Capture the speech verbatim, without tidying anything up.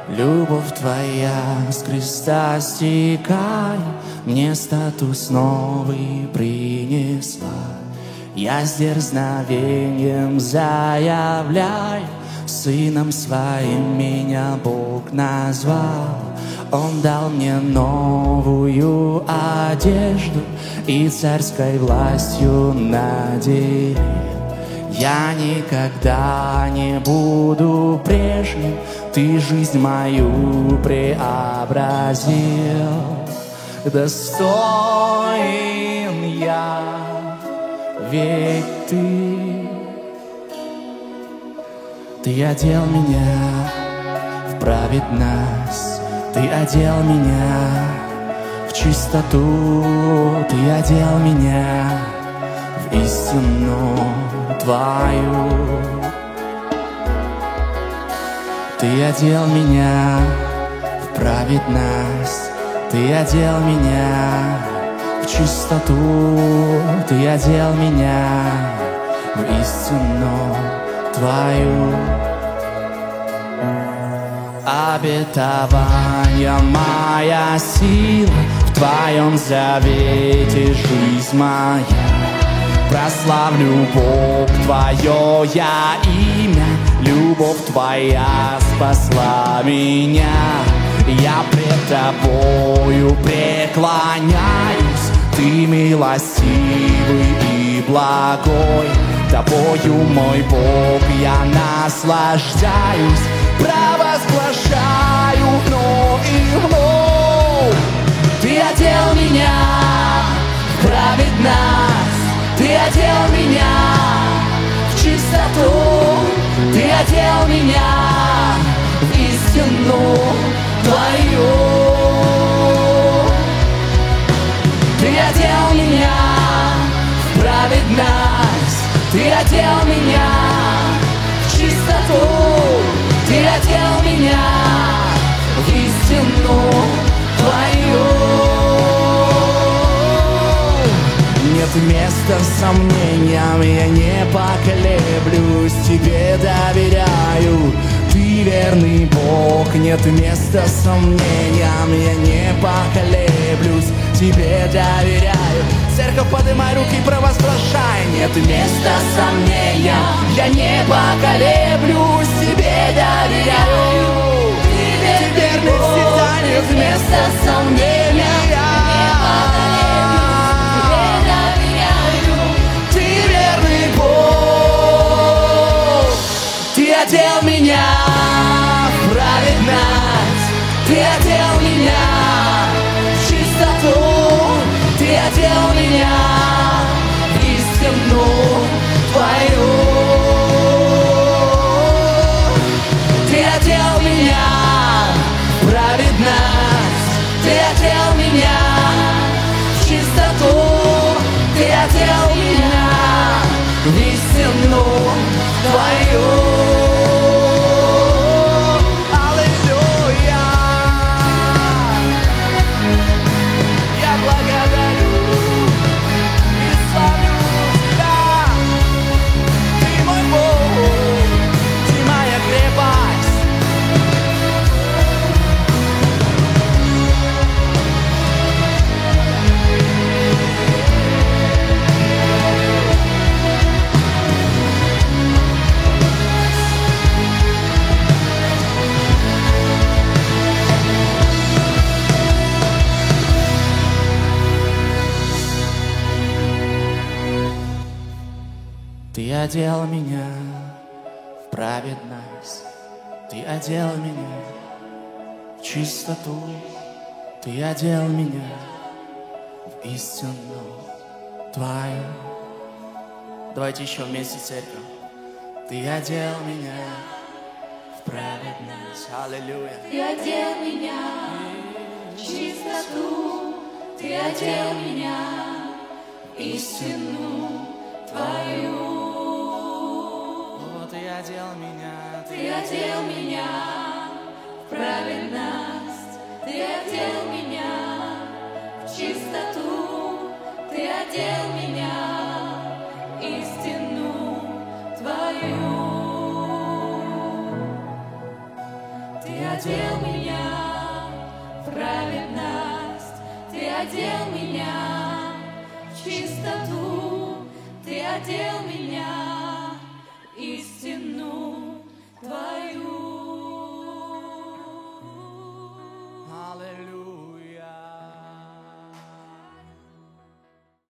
Любовь твоя с креста стекая, мне статус новый принесла. Я с дерзновением заявляю, сыном своим меня Бог назвал. Он дал мне новую одежду и царской властью наделил. Я никогда не буду прежним, ты жизнь мою преобразил. Достоин я, ведь ты, ты одел меня в праведность, ты одел меня в чистоту, ты одел меня в истину твою. Ты одел меня в праведность, ты одел меня в чистоту, ты одел меня в истину твою. Обетование моя сила, в твоем завете жизнь моя. Прославлю, Бог, твое я имя, любовь твоя спасла меня. Я пред тобою преклоняюсь, ты милостивый и благой. Тобою, мой Бог, я наслаждаюсь, провозглашаю вновь и вновь. Ты одел меня в праведность, ты одел меня в чистоту, ты одел меня в истину твою. Ты одел меня в праведность, ты одел меня в чистоту, ты одел меня в истину твою. Нет места сомнениям, я не поколеблюсь, тебе доверяю, ты верный Бог. Нет места сомнениям, я не поколеблюсь, тебе доверяю. Церковь, поднимай руки, провозглашай. Нет места сомнениям, я не поколеблюсь, тебе доверяю. Ты верный всегда, нет места сомнениям. Ты одел меня в праведность, ты одел меня в чистоту, ты одел меня в истину твою. Ты одел меня в праведность, ты одел меня в чистоту, ты одел меня в истину твою. Ты одел меня в праведность, ты одел меня в чистоту, ты одел меня в истину твою. Давайте еще вместе, церковь. Ты одел меня в праведность, аллилуйя. Ты одел меня в чистоту, ты одел меня в истину твою. Ты одел меня, ты одел меня в праведность, ты одел меня в чистоту, ты одел меня в истину твою. Ты одел праведность, Ты одел меня в чистоту, Ты одел меня